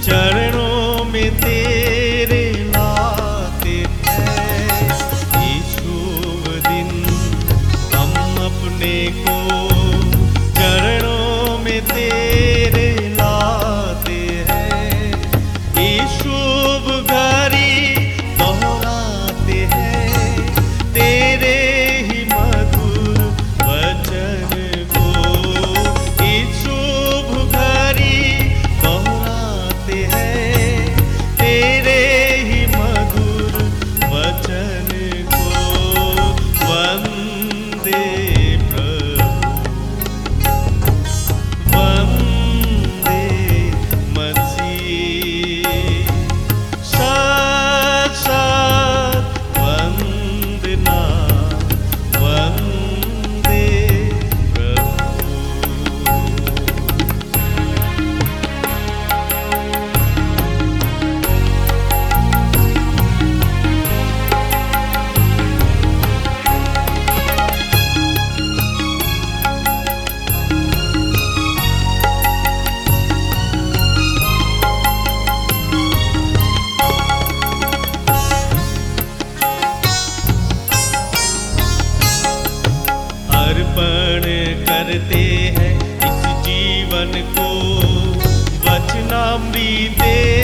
चरणों में तेरे लाते हैं। ये शुभ दिन हम अपने को चरणों में तेरे लाते हैं। ये शुभ घड़ी दोहराते हैं तेरे ही मधुर वचन को। ये शुभ घड़ी दोहराते हैं तेरे ही मधुर वचन को। वंदे प्रभु वंदे मसीह, साथ साथ वंदना वंदे प्रभु। अर्पण करते हैं इस जीवन को वचनामृत